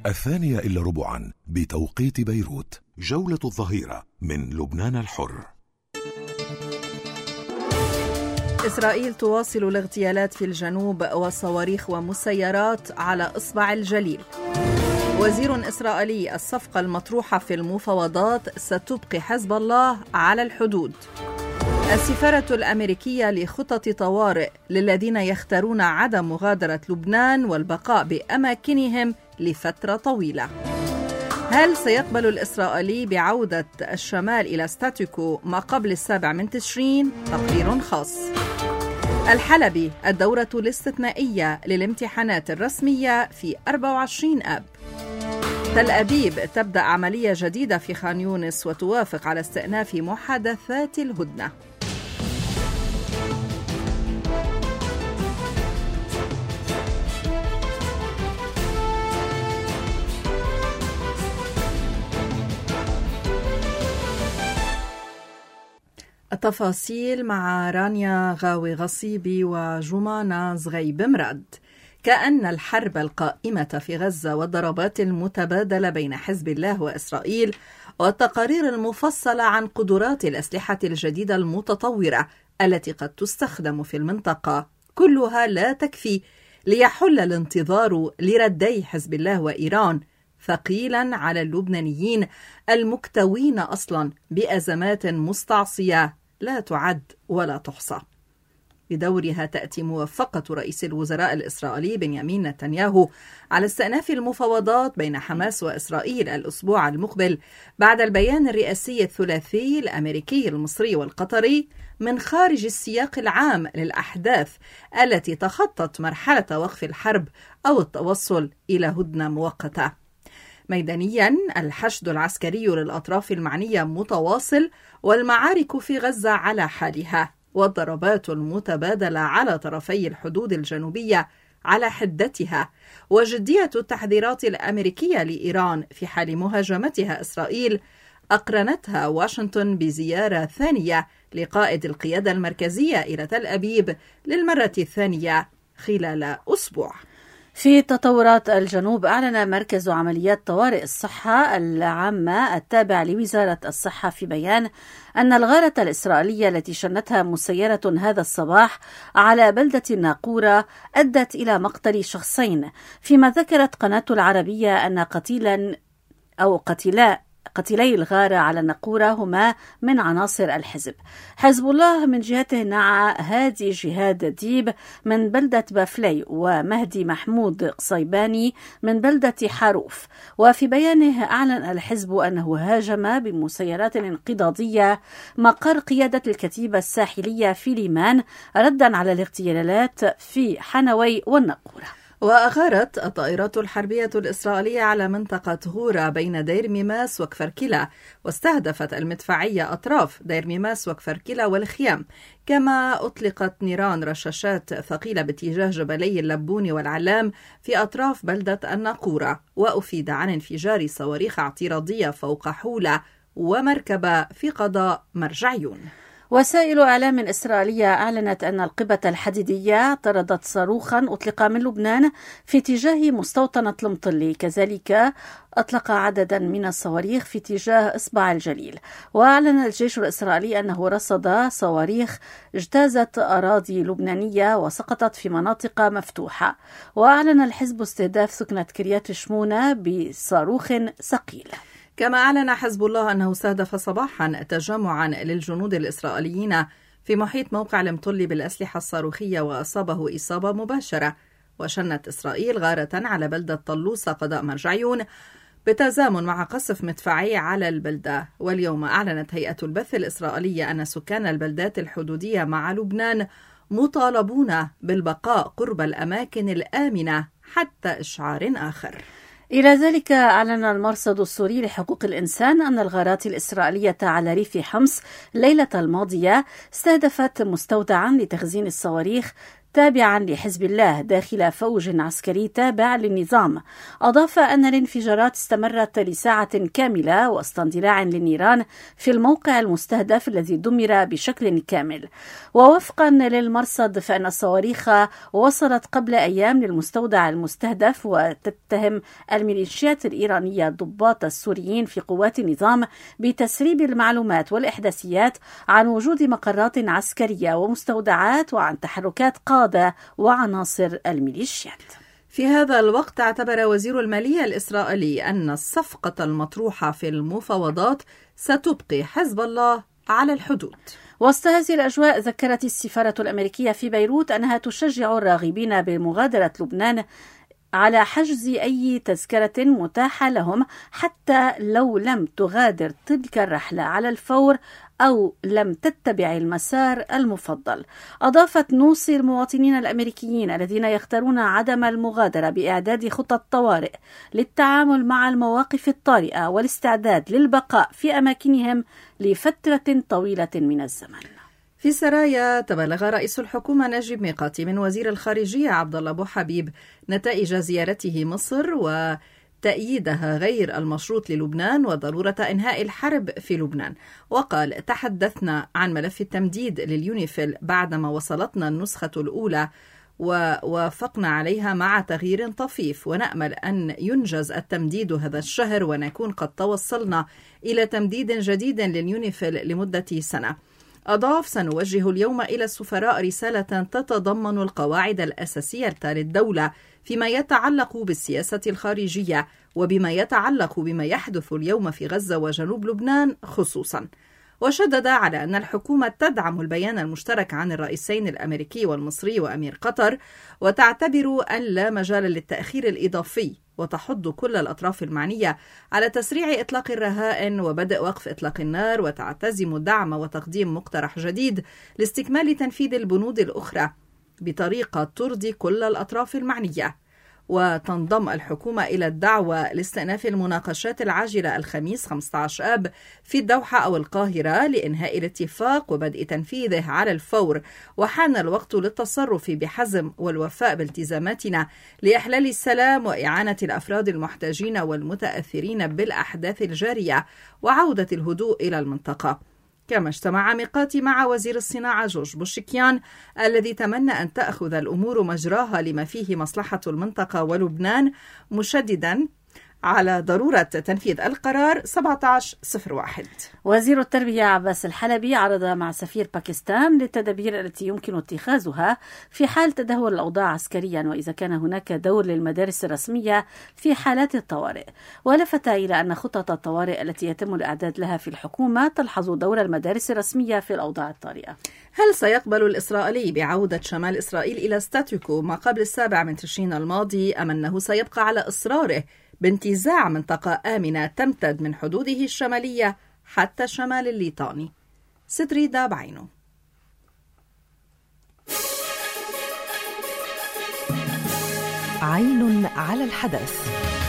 2:15 بتوقيت بيروت. جولة الظهيرة من لبنان الحر. إسرائيل تواصل الاغتيالات في الجنوب وصواريخ ومسيرات على إصبع الجليل. وزير إسرائيلي: الصفقة المطروحة في المفاوضات ستبقي حزب الله على الحدود. السفارة الأمريكية لخطط طوارئ للذين يختارون عدم مغادرة لبنان والبقاء بأماكنهم لفترة طويلة. هل سيقبل الإسرائيلي بعودة الشمال إلى ستاتيكو ما قبل 7 تشرين؟ تقرير خاص. الحلبي: الدورة الاستثنائية للامتحانات الرسمية في 24 آب. تل أبيب: تبدأ عملية جديدة في خان يونس وتوافق على استئناف محادثات الهدنة. التفاصيل مع رانيا غاوي غصيبي وجمانة زغيب مراد. كأن الحرب القائمة في غزة والضربات المتبادلة بين حزب الله وإسرائيل والتقارير المفصلة عن قدرات الأسلحة الجديدة المتطورة التي قد تستخدم في المنطقة كلها لا تكفي ليحل الانتظار لردي حزب الله وإيران ثقيلا على اللبنانيين المكتوين أصلا بأزمات مستعصية لا تعد ولا تحصى. بدورها تأتي موافقة رئيس الوزراء الإسرائيلي بنيامين نتنياهو على استئناف المفاوضات بين حماس وإسرائيل الأسبوع المقبل بعد البيان الرئاسي الثلاثي الأمريكي المصري والقطري من خارج السياق العام للأحداث التي تخطت مرحلة وقف الحرب أو التوصل إلى هدنة مؤقتة. ميدانيا الحشد العسكري للأطراف المعنية متواصل والمعارك في غزة على حالها والضربات المتبادلة على طرفي الحدود الجنوبية على حدتها وجدية التحذيرات الأمريكية لإيران في حال مهاجمتها إسرائيل أقرنتها واشنطن بزيارة ثانية لقائد القيادة المركزية إلى تل أبيب للمرة الثانية خلال أسبوع. في تطورات الجنوب، أعلن مركز عمليات طوارئ الصحة العامة التابع لوزارة الصحة في بيان أن الغارة الإسرائيلية التي شنتها مسيرة هذا الصباح على بلدة الناقورة أدت إلى مقتل شخصين، فيما ذكرت قناة العربية أن قتيلي الغارة على الناقورة هما من عناصر الحزب. حزب الله من جهته نعى هادي جهاد ديب من بلدة بافلي ومهدي محمود قصيباني من بلدة حاروف. وفي بيانه أعلن الحزب أنه هاجم بمسيرات انقضاضية مقر قيادة الكتيبة الساحلية في ليمان ردا على الاغتيالات في حنوي والناقورة. وأغارت الطائرات الحربية الإسرائيلية على منطقة غورة بين دير ميماس وكفر كلا، واستهدفت المدفعية أطراف دير ميماس وكفر كلا والخيام، كما أطلقت نيران رشاشات ثقيلة باتجاه جبلي اللبون والعلام في أطراف بلدة الناقورة. وأفيد عن انفجار صواريخ اعتراضية فوق حولة ومركبة في قضاء مرجعيون. وسائل إعلام إسرائيلية أعلنت أن القبة الحديدية طردت صاروخا أطلق من لبنان في اتجاه مستوطنة المطلي، كذلك أطلق عددا من الصواريخ في اتجاه إصبع الجليل. وأعلن الجيش الإسرائيلي أنه رصد صواريخ اجتازت أراضي لبنانية وسقطت في مناطق مفتوحة. وأعلن الحزب استهداف سكنة كريات شمونة بصاروخ ثقيل. كما أعلن حزب الله أنه استهدف صباحا تجمعا للجنود الإسرائيليين في محيط موقع المطلي بالأسلحة الصاروخية وأصابه إصابة مباشرة. وشنت إسرائيل غارة على بلدة طلوسة قضاء مرجعيون بتزامن مع قصف مدفعي على البلدة. واليوم أعلنت هيئة البث الإسرائيلية أن سكان البلدات الحدودية مع لبنان مطالبون بالبقاء قرب الأماكن الآمنة حتى إشعار آخر. إلى ذلك أعلن المرصد السوري لحقوق الإنسان أن الغارات الإسرائيلية على ريف حمص الليلة الماضية استهدفت مستودعا لتخزين الصواريخ تابعا لحزب الله داخل فوج عسكري تابع للنظام. أضاف أن الانفجارات استمرت لساعة كاملة وسط اندلاع للنيران في الموقع المستهدف الذي دمر بشكل كامل. ووفقا للمرصد فإن الصواريخ وصلت قبل أيام للمستودع المستهدف، وتتهم الميليشيات الإيرانية الضباط السوريين في قوات النظام بتسريب المعلومات والإحداثيات عن وجود مقرات عسكرية ومستودعات وعن تحركات قادة وعناصر الميليشيات. في هذا الوقت اعتبر وزير المالية الإسرائيلي أن الصفقة المطروحة في المفاوضات ستبقي حزب الله على الحدود. وسط هذه الأجواء ذكرت السفارة الأمريكية في بيروت أنها تشجع الراغبين بمغادرة لبنان على حجز أي تذكرة متاحة لهم حتى لو لم تغادر تلك الرحلة على الفور أو لم تتبع المسار المفضل. أضافت نوصي المواطنين الأمريكيين الذين يختارون عدم المغادرة بإعداد خطط طوارئ للتعامل مع المواقف الطارئة والاستعداد للبقاء في أماكنهم لفترة طويلة من الزمن. في سرايا، تبلغ رئيس الحكومة نجيب ميقاتي من وزير الخارجية عبد الله أبو حبيب نتائج زيارته مصر وتأييدها غير المشروط للبنان وضرورة إنهاء الحرب في لبنان. وقال: تحدثنا عن ملف التمديد لليونيفيل بعدما وصلتنا النسخة الأولى ووافقنا عليها مع تغيير طفيف، ونأمل أن ينجز التمديد هذا الشهر ونكون قد توصلنا إلى تمديد جديد لليونيفيل لمدة سنة. أضاف: سنوجه اليوم إلى السفراء رسالة تتضمن القواعد الأساسية للدولة فيما يتعلق بالسياسة الخارجية وبما يتعلق بما يحدث اليوم في غزة وجنوب لبنان خصوصا. وشدد على أن الحكومة تدعم البيان المشترك عن الرئيسين الأمريكي والمصري وأمير قطر، وتعتبر أن لا مجال للتأخير الإضافي، وتحض كل الأطراف المعنية على تسريع إطلاق الرهائن وبدء وقف إطلاق النار، وتعتزم دعم وتقديم مقترح جديد لاستكمال تنفيذ البنود الأخرى بطريقة ترضي كل الأطراف المعنية. وتنضم الحكومة إلى الدعوة لاستئناف المناقشات العاجلة الخميس 15 آب في الدوحة أو القاهرة لإنهاء الاتفاق وبدء تنفيذه على الفور. وحان الوقت للتصرف بحزم والوفاء بالتزاماتنا لإحلال السلام وإعانة الأفراد المحتاجين والمتأثرين بالأحداث الجارية وعودة الهدوء إلى المنطقة. كما اجتمع ميقاتي مع وزير الصناعة جورج بوشكيان الذي تمنى أن تأخذ الأمور مجراها لما فيه مصلحة المنطقة ولبنان، مشددا على ضرورة تنفيذ القرار 1701. وزير التربية عباس الحلبي عرض مع سفير باكستان للتدابير التي يمكن اتخاذها في حال تدهور الأوضاع عسكريا وإذا كان هناك دور للمدارس الرسمية في حالات الطوارئ. ولفت إلى أن خطط الطوارئ التي يتم الإعداد لها في الحكومة تلحظ دور المدارس الرسمية في الأوضاع الطارئة. هل سيقبل الإسرائيلي بعودة شمال إسرائيل إلى ستاتيكو ما قبل 7 تشرين الماضي، أم أنه سيبقى على إصراره بانتزاع منطقة آمنة تمتد من حدوده الشمالية حتى شمال الليطاني؟ سدريدا بعينه. عين على الحدث.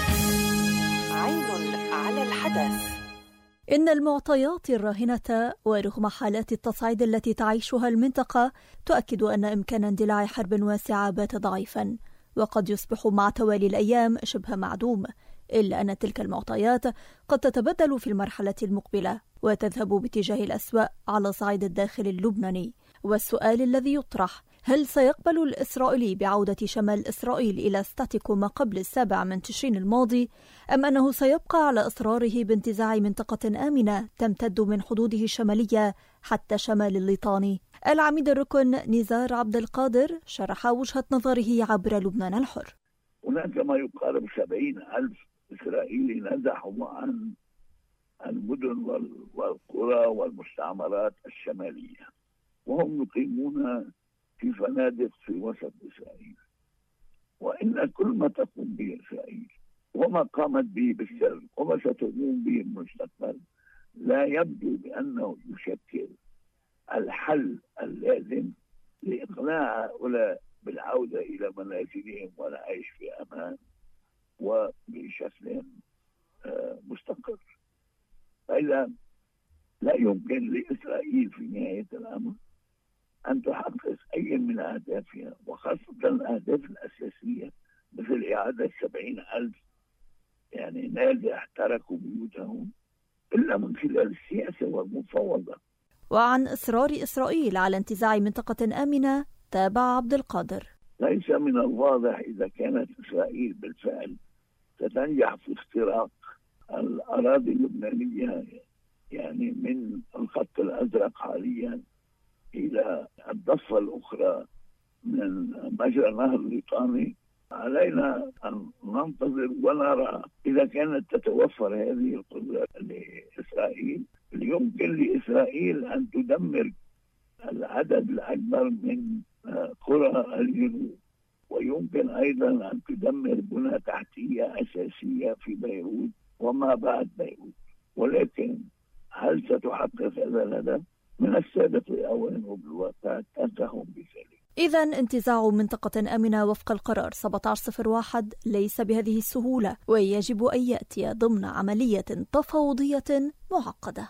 عين على الحدث. إن المعطيات الراهنة ورغم حالات التصعيد التي تعيشها المنطقة تؤكد أن إمكان اندلاع حرب واسعة بات ضعيفا، وقد يصبح مع توالي الأيام شبه معدوم، إلا أن تلك المعطيات قد تتبدل في المرحلة المقبلة وتذهب باتجاه الأسوأ على صعيد الداخل اللبناني. والسؤال الذي يطرح: هل سيقبل الإسرائيلي بعودة شمال إسرائيل إلى ستاتيكو ما قبل 7 تشرين الماضي، أم أنه سيبقى على إصراره بانتزاع منطقة آمنة تمتد من حدوده الشمالية حتى شمال الليطاني؟ العميد الركن نزار عبد القادر شرح وجهة نظره عبر لبنان الحر. هناك ما يقارب 70,000 إسرائيلي نزحوا عن المدن والقرى والمستعمرات الشمالية، وهم يقيمون في فنادق في وسط إسرائيل. وإن كل ما تقوم به إسرائيل وما قامت به بالسر وما ستقوم به المستقبل لا يبدو بأنه يشكل الحل اللازم لإقناع هؤلاء بالعودة إلى منازلهم والعيش في أمان وبشكل مستقر. فإذا لا يمكن لإسرائيل في نهاية الأمر أن تحقق أي من أهدافها، وخاصة الأهداف الأساسية مثل إعادة 70,000 يعني نازح احترقوا بيوتهم، إلا من خلال السياسة والمفاوضة. وعن إصرار إسرائيل على انتزاع منطقة آمنة تابع عبد القادر: ليس من الواضح إذا كانت إسرائيل بالفعل ستنجح في اختراق الأراضي اللبنانية يعني من الخط الأزرق حاليا إلى الضفة الأخرى من مجرى نهر الليطاني. علينا أن ننتظر ونرى إذا كانت تتوفر هذه القدرة لإسرائيل. يمكن لإسرائيل أن تدمر العدد الأكبر من قرى الجنوب، ويمكن أيضا أن تدمر بنى تحتية أساسية في بيروت وما بعد بيروت. ولكن هل ستحقق هذا الهدف؟ من السابق أولا وبالواقع تنتهي بذلك. إذن انتزاع منطقة آمنة وفق القرار 1701 ليس بهذه السهولة، ويجب أن يأتي ضمن عملية تفاوضية معقدة.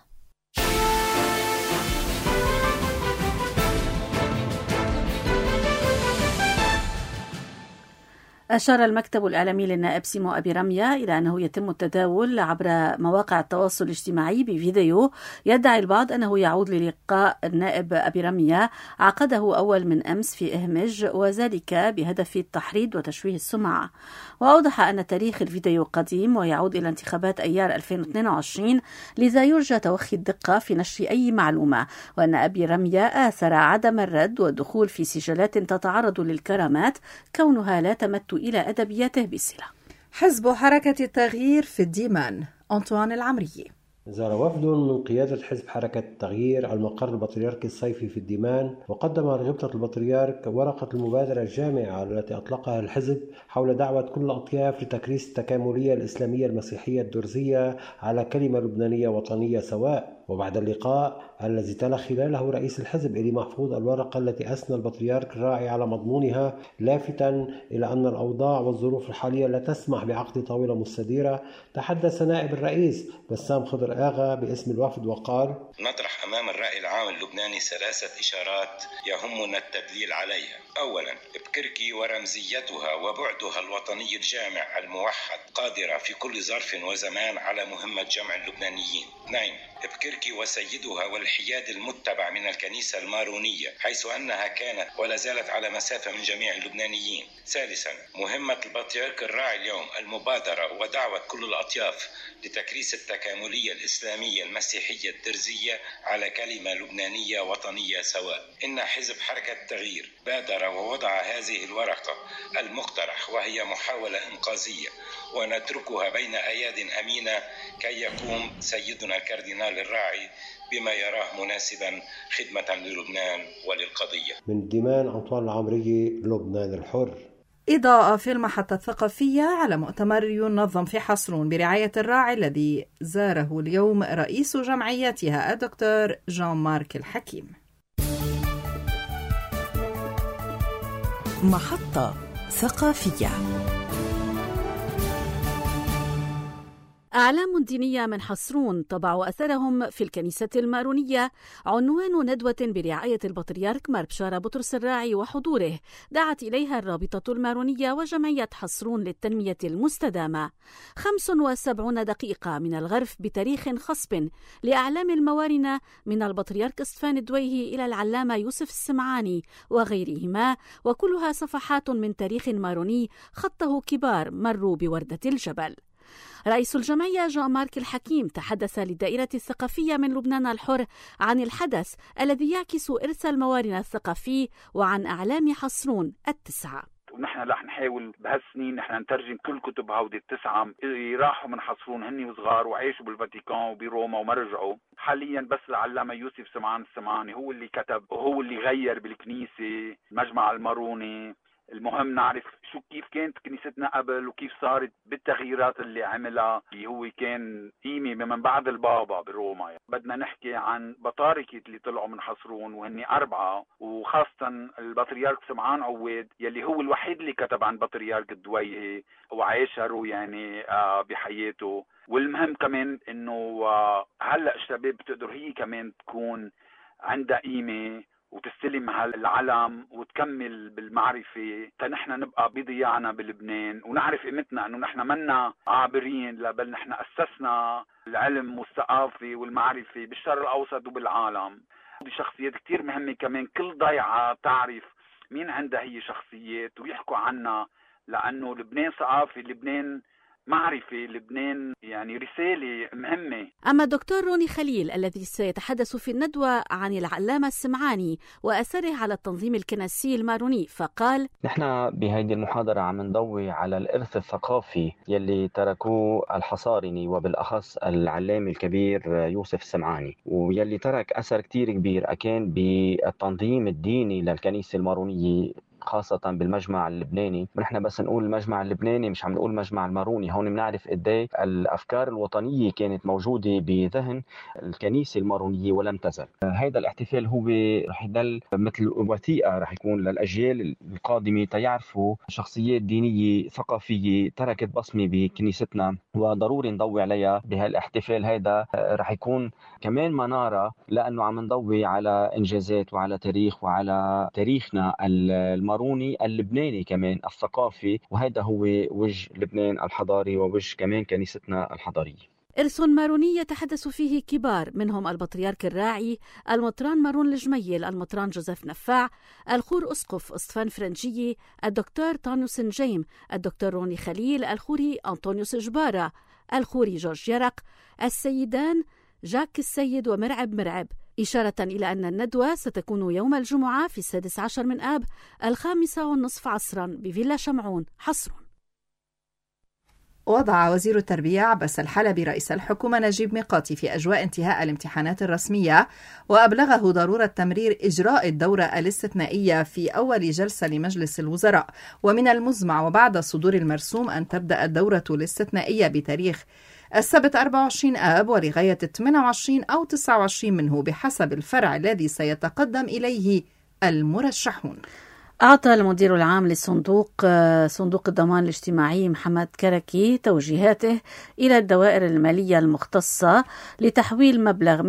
أشار المكتب الإعلامي للنائب سيمو أبي رمية إلى أنه يتم التداول عبر مواقع التواصل الاجتماعي بفيديو يدعي البعض أنه يعود للقاء النائب أبي رمية عقده أول من أمس في إهمج، وذلك بهدف التحريض وتشويه السمعة. وأوضح أن تاريخ الفيديو قديم ويعود إلى انتخابات أيار 2022، لذا يرجى توخي الدقة في نشر أي معلومة، وأن أبي رمية آثر عدم الرد والدخول في سجلات تتعرض للكرامات كونها لا تمت إلى أدبياته بصلة. حزب حركة التغيير في الديمان، أنطوان العمري. زار وفد من قيادة حزب حركة التغيير المقر البطريركي الصيفي في الديمان، وقدم لغبطة البطريرك ورقة المبادرة الجامعة التي أطلقها الحزب حول دعوة كل الأطياف لتكريس التكاملية الإسلامية المسيحية الدرزية على كلمة لبنانية وطنية سواء. وبعد اللقاء الذي تلا خلاله رئيس الحزب إلي محفوظ الورقة التي أثنى البطريرك الراعي على مضمونها، لافتاً إلى أن الأوضاع والظروف الحالية لا تسمح بعقد طاولة مستديرة، تحدث نائب الرئيس بسام خضر آغا باسم الوفد وقال: نطرح أمام الرأي العام اللبناني 3 إشارات يهمنا التدليل عليها. أولاً، بكركي ورمزيتها وبعدها الوطني الجامع الموحد قادرة في كل ظرف وزمان على مهمة جمع اللبنانيين. 2، بكركي وسيدها والحياد المتبع من الكنيسة المارونية، حيث أنها كانت ولا زالت على مسافة من جميع اللبنانيين. 3، مهمة البطريرك الراعي اليوم المبادرة ودعوة كل الأطياف لتكريس التكاملية الإسلامية المسيحية الدرزية على كلمة لبنانية وطنية سواء. إن حزب حركة التغيير بادر ووضع هذه الورقة المقترح، وهي محاولة إنقاذية، ونتركها بين أياد أمينة كي يقوم سيدنا الكاردينال الراعي بما يراه مناسبا خدمة للبنان وللقضية. من الديمان، أنطوان العمري، لبنان الحر. إضاءة في المحطة الثقافية على مؤتمر ينظم في حصرون برعاية الراعي الذي زاره اليوم رئيس جمعيتها الدكتور جان مارك الحكيم. محطة ثقافية. أعلام دينية من حصرون طبعوا أثرهم في الكنيسة المارونية عنوان ندوة برعاية البطريرك مار بشارة بطرس الراعي وحضوره دعت إليها الرابطة المارونية وجمعية حصرون للتنمية المستدامة. 75 دقيقة من الغرف بتاريخ خصب لأعلام الموارنة من البطريرك اسطفان الدويهي إلى العلامة يوسف السمعاني وغيرهما، وكلها صفحات من تاريخ ماروني خطه كبار مروا بوردة الجبل. رئيس الجمعية جان مارك الحكيم تحدث للدائرة الثقافية من لبنان الحر عن الحدث الذي يعكس إرث الموارنة الثقافي وعن أعلام حصرون 9. ونحن رح نحاول بهالسنين نحن نترجم كل كتب هودي 9 اللي راحوا من حصرون هني وصغار وعيشوا بالفاتيكان وبروما وما رجعوا. حاليا بس العلامة يوسف سمعان السمعاني هو اللي كتب وهو اللي غير بالكنيسة المجمع الماروني. المهم نعرف كيف كانت كنيستنا قبل وكيف صارت بالتغييرات اللي عملها، اللي هو كان قيمة من بعد البابا بروما. بدنا نحكي عن بطاركة اللي طلعوا من حصرون وهني 4، وخاصة البطريرك سمعان عواد يلي هو الوحيد اللي كتب عن بطريرك الدويهي وعاشره يعني بحياته. والمهم كمان انه هلأ الشباب بتقدر هي كمان تكون عندها قيمة وتستلم هالعلم وتكمل بالمعرفة تنحن نبقى بضياعنا بلبنان ونعرف قيمتنا أنه نحن منا عابرين، بل نحن أسسنا العلم والثقافة والمعرفة بالشرق الأوسط وبالعالم. دي شخصيات كتير مهمة كمان، كل ضيعة تعرف مين عندها هي شخصيات ويحكوا عنها، لأنه لبنان ثقافة، لبنان معرفة، لبنان يعني رسالة مهمة. أما الدكتور روني خليل الذي سيتحدث في الندوة عن العلامة السمعاني وأثره على التنظيم الكنسي الماروني، فقال: نحن بهيدي المحاضرة عم نضوي على الإرث الثقافي يلي تركوه الحصارني وبالأخص العلامة الكبير يوسف السمعاني، ويلي ترك أثر كتير كبير أكان بالتنظيم الديني للكنيسة المارونية خاصة بالمجمع اللبناني. ونحن بس نقول المجمع اللبناني مش عم نقول المجمع الماروني، هون بنعرف قديه الأفكار الوطنية كانت موجودة بذهن الكنيسة المارونية ولم تزل. هذا الاحتفال هو رح يضل مثل وثيقة رح يكون للأجيال القادمة تيعرفوا شخصيات دينية ثقافية تركت بصمة بكنيستنا، وضروري نضوي عليها بهالاحتفال. هذا رح يكون كمان منارة لأنه عم نضوي على إنجازات وعلى تاريخ وعلى تاريخنا الماروني اللبناني كمان الثقافي، وهذا هو وجه لبنان الحضاري ووجه كمان كنيستنا الحضارية. إرث ماروني يتحدث فيه كبار، منهم البطريرك الراعي، المطران مارون الجميل، المطران جوزيف نفاع، الخور أسقف اسطفان فرنجي، الدكتور طانيوس نجيم، الدكتور روني خليل، الخوري أنطونيوس جبارة، الخوري جورج يرق، السيدان جاك السيد ومرعب مرعب، إشارة إلى أن الندوة ستكون يوم الجمعة في 16 من آب 5:30 عصرا بفيلا شمعون حصر. وضع وزير التربية عباس الحلبي رئيس الحكومة نجيب ميقاتي في أجواء انتهاء الامتحانات الرسمية، وأبلغه ضرورة تمرير إجراء الدورة الاستثنائية في أول جلسة لمجلس الوزراء، ومن المزمع وبعد صدور المرسوم أن تبدأ الدورة الاستثنائية بتاريخ السبت 24 آب ولغاية 28 أو 29 منه بحسب الفرع الذي سيتقدم إليه المرشحون. أعطى المدير العام للصندوق صندوق الضمان الاجتماعي محمد كركي توجيهاته إلى الدوائر المالية المختصة لتحويل مبلغ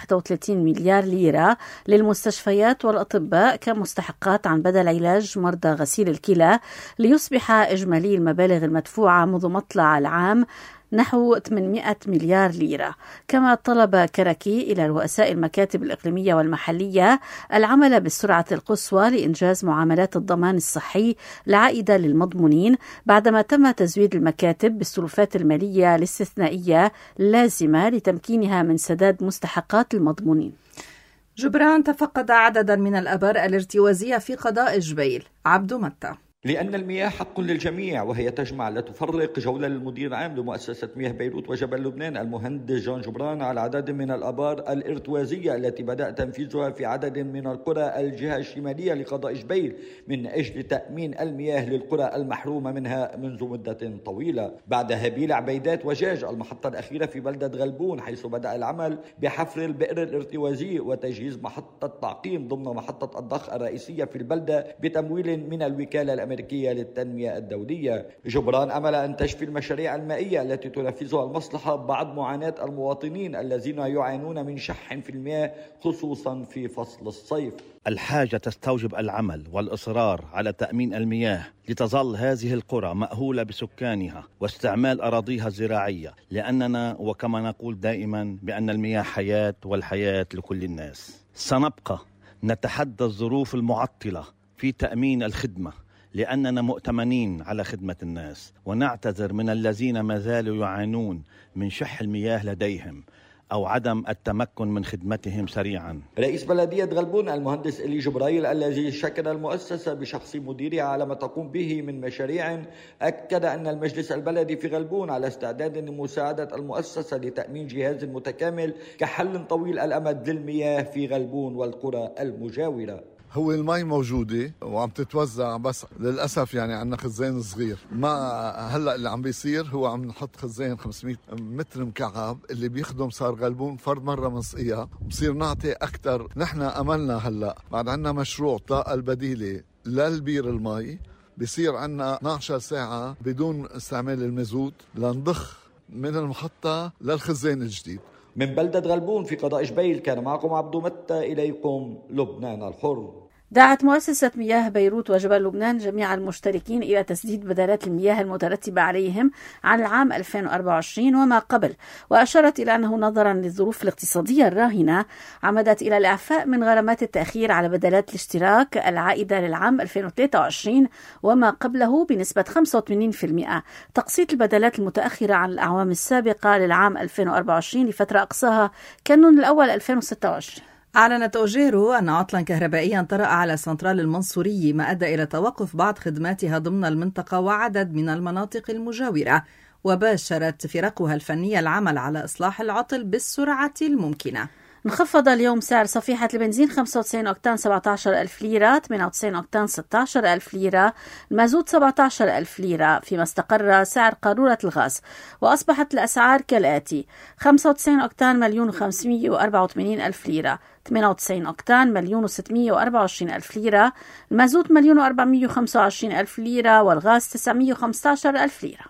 131 مليار ليرة للمستشفيات والأطباء كمستحقات عن بدل علاج مرضى غسيل الكلى، ليصبح إجمالي المبالغ المدفوعة منذ مطلع العام نحو 800 مليار ليرة. كما طلب كركي إلى رؤساء المكاتب الإقليمية والمحلية العمل بالسرعة القصوى لإنجاز معاملات الضمان الصحي العائدة للمضمونين، بعدما تم تزويد المكاتب بالسلفات المالية الاستثنائية اللازمة لتمكينها من سداد مستحقات المضمونين. جبران تفقد عددا من الآبار الارتوازية في قضاء جبيل. عبد متى. لأن المياه حق للجميع وهي تجمع لا تفرق، جولة للمدير العام لمؤسسة مياه بيروت وجبل لبنان المهندس جون جبران على عدد من الآبار الارتوازية التي بدأ تنفيذها في عدد من القرى الجهة الشمالية لقضاء جبيل من أجل تأمين المياه للقرى المحرومة منها منذ مدة طويلة. بعد هابيل عبيدات وجاج المحطة الأخيرة في بلدة غلبون، حيث بدأ العمل بحفر البئر الارتوازي وتجهيز محطة تعقيم ضمن محطة الضخ الرئيسية في البلدة بتمويل من الوكالة الأمريكية للتنمية الدولية. جبران أمل أن تشفي المشاريع المائية التي تنفذها المصلحة بعد معاناة المواطنين الذين يعانون من شح في المياه خصوصا في فصل الصيف. الحاجة تستوجب العمل والإصرار على تأمين المياه لتظل هذه القرى مأهولة بسكانها واستعمال أراضيها الزراعية، لأننا وكما نقول دائما بأن المياه حياة والحياة لكل الناس. سنبقى نتحدى الظروف المعطلة في تأمين الخدمة لأننا مؤتمنين على خدمة الناس، ونعتذر من الذين ما زالوا يعانون من شح المياه لديهم أو عدم التمكن من خدمتهم سريعا. رئيس بلدية غلبون المهندس إلي جبرائيل الذي شكر المؤسسة بشخص مديرها على ما تقوم به من مشاريع، أكد أن المجلس البلدي في غلبون على استعداد لمساعدة المؤسسة لتأمين جهاز متكامل كحل طويل الأمد للمياه في غلبون والقرى المجاورة. هو المي موجودة وعم تتوزع، بس للأسف يعني عندنا خزان صغير. ما هلأ اللي عم بيصير هو عم نحط خزان 500 متر مكعب اللي بيخدم صار غلبون فرد مرة منسقيها، بصير نعطي أكتر. نحن أملنا هلأ بعد عندنا مشروع طاقة البديلة للبير المي، بيصير عندنا 12 ساعة بدون استعمال المازوت لنضخ من المحطة للخزان الجديد، من بلدة غلبون في قضاء جبيل كان معكم عبدو متى، إليكم لبنان الحر. دعت مؤسسة مياه بيروت وجبل لبنان جميع المشتركين إلى تسديد بدلات المياه المترتبة عليهم عن العام 2024 وما قبل، وأشارت إلى أنه نظرا للظروف الاقتصادية الراهنة عمدت إلى الإعفاء من غرامات التأخير على بدلات الاشتراك العائدة للعام 2023 وما قبله بنسبة 85%، تقسيط البدلات المتأخرة عن الأعوام السابقة للعام 2024 لفترة أقصاها كانون الأول 2026. أعلنت أوجيرو أن عطلا كهربائيا طرأ على سنترال المنصوري، ما أدى إلى توقف بعض خدماتها ضمن المنطقة وعدد من المناطق المجاورة، وباشرت فرقها الفنية العمل على إصلاح العطل بالسرعة الممكنة. انخفض اليوم سعر صفيحة البنزين 95 أوكتان 17,000 ليرة، 98 أوكتان 16,000 ليرة، المازوت 17,000 ليرة، فيما استقر سعر قارورة الغاز، وأصبحت الأسعار كالآتي: 95 أوكتان 1,584,000 ليرة، 98 أوكتان 1,624,000 ليرة، المازوت 1,425,000 ليرة، والغاز 915,000 ليرة.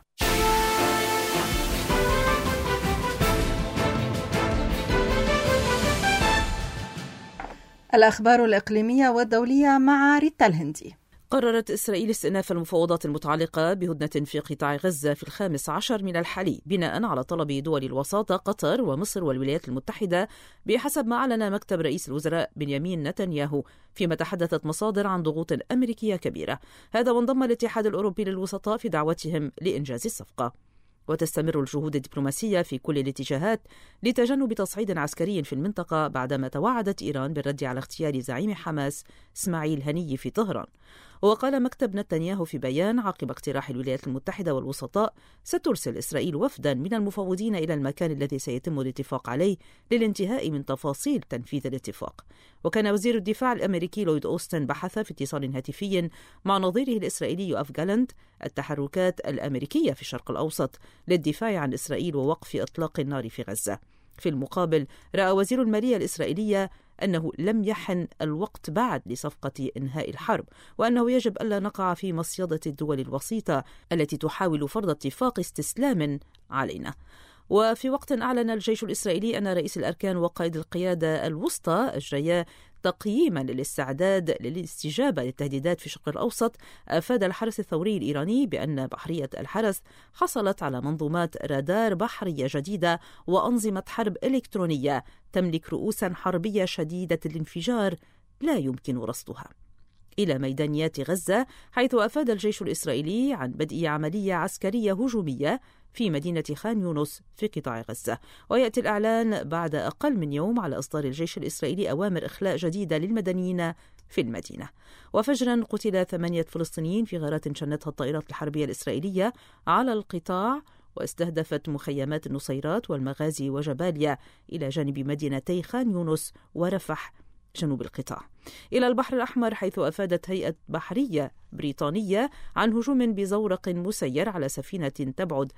الأخبار الإقليمية والدولية مع ريتا الهندي. قررت إسرائيل استئناف المفاوضات المتعلقة بهدنة في قطاع غزة في 15 من الحالي بناء على طلب دول الوساطة قطر ومصر والولايات المتحدة بحسب ما أعلن مكتب رئيس الوزراء بنيامين نتنياهو، فيما تحدثت مصادر عن ضغوط أمريكية كبيرة. هذا وانضم الاتحاد الأوروبي للوسطاء في دعوتهم لإنجاز الصفقة. وتستمر الجهود الدبلوماسية في كل الاتجاهات لتجنب تصعيد عسكري في المنطقة بعدما توعدت إيران بالرد على اغتيال زعيم حماس إسماعيل هنية في طهران. وقال مكتب نتنياهو في بيان عقب اقتراح الولايات المتحدة والوسطاء سترسل إسرائيل وفدا من المفوضين إلى المكان الذي سيتم الاتفاق عليه للانتهاء من تفاصيل تنفيذ الاتفاق. وكان وزير الدفاع الأمريكي لويد أوستن بحث في اتصال هاتفي مع نظيره الإسرائيلي يوآف جالانت التحركات الأمريكية في الشرق الأوسط للدفاع عن إسرائيل ووقف إطلاق النار في غزة. في المقابل رأى وزير المالية الإسرائيلية أنه لم يحن الوقت بعد لصفقة إنهاء الحرب، وأنه يجب ألا نقع في مصيدة الدول الوسيطة التي تحاول فرض اتفاق استسلام علينا. وفي وقت أعلن الجيش الإسرائيلي أن رئيس الأركان وقائد القيادة الوسطى أجريا تقييما للاستعداد للاستجابة للتهديدات في الشرق الأوسط، أفاد الحرس الثوري الإيراني بأن بحرية الحرس حصلت على منظومات رادار بحرية جديدة وأنظمة حرب إلكترونية تملك رؤوسا حربية شديدة الانفجار لا يمكن رصدها. إلى ميدانيات غزة، حيث أفاد الجيش الإسرائيلي عن بدء عملية عسكرية هجومية في مدينة خان يونس في قطاع غزة. ويأتي الإعلان بعد أقل من يوم على إصدار الجيش الإسرائيلي أوامر إخلاء جديدة للمدنيين في المدينة. وفجرا قتل 8 فلسطينيين في غارات شنتها الطائرات الحربية الإسرائيلية على القطاع، واستهدفت مخيمات النصيرات والمغازي وجباليا إلى جانب مدينتي خان يونس ورفح جنوب القطاع. إلى البحر الأحمر، حيث أفادت هيئة بحرية بريطانية عن هجوم بزورق مسير على سفينة تبعد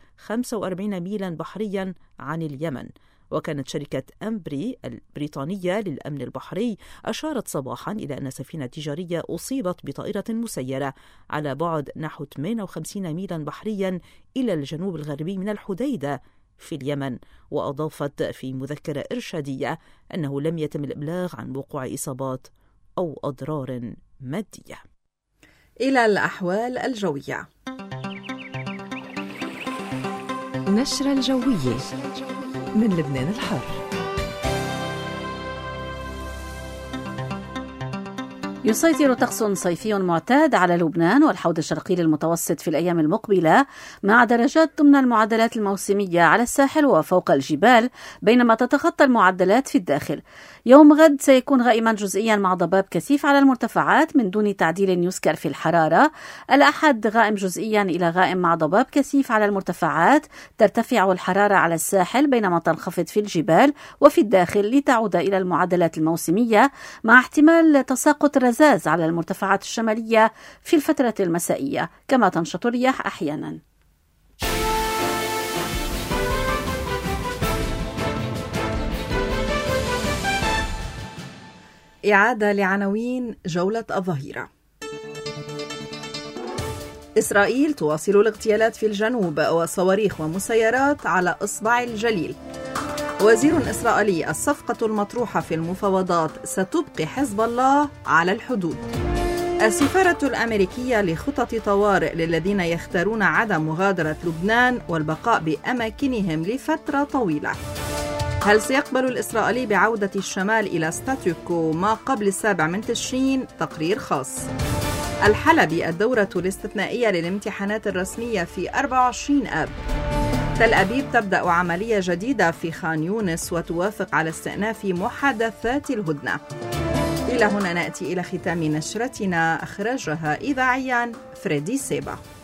45 ميلا بحريا عن اليمن. وكانت شركة أمبري البريطانية للأمن البحري أشارت صباحا إلى أن سفينة تجارية أصيبت بطائرة مسيرة على بعد نحو 58 ميلا بحريا إلى الجنوب الغربي من الحديدة في اليمن. وأضافت في مذكرة إرشادية أنه لم يتم الإبلاغ عن وقوع إصابات أو أضرار مادية. إلى الأحوال الجوية. نشرة الجوية من لبنان الحر. يسيطر طقس صيفي معتاد على لبنان والحوض الشرقي للمتوسط في الأيام المقبلة، مع درجات ضمن المعدلات الموسمية على الساحل وفوق الجبال، بينما تتخطى المعدلات في الداخل. يوم غد سيكون غائما جزئيا مع ضباب كثيف على المرتفعات من دون تعديل يذكر في الحرارة. الأحد غائم جزئيا إلى غائم مع ضباب كثيف على المرتفعات، ترتفع الحرارة على الساحل بينما تنخفض في الجبال وفي الداخل لتعود إلى المعدلات الموسمية، مع احتمال تساقط رذاذ على المرتفعات الشمالية في الفترة المسائية، كما تنشط الرياح أحيانا. إعادة لعناوين جولة الظهيرة. إسرائيل تواصل الاغتيالات في الجنوب وصواريخ ومسيرات على إصبع الجليل. وزير إسرائيلي: الصفقة المطروحة في المفاوضات ستبقي حزب الله على الحدود. السفارة الأمريكية لخطط طوارئ للذين يختارون عدم مغادرة لبنان والبقاء بأماكنهم لفترة طويلة. هل سيقبل الإسرائيلي بعودة الشمال إلى ستاتيكو ما قبل 7 تشرين؟ تقرير خاص. الحلبي: الدورة الاستثنائية للامتحانات الرسمية في 24 آب. تل أبيب تبدأ عملية جديدة في خان يونس وتوافق على استئناف محادثات الهدنة. إلى هنا نأتي إلى ختام نشرتنا، أخرجها إذاعيا فريدي سيبا.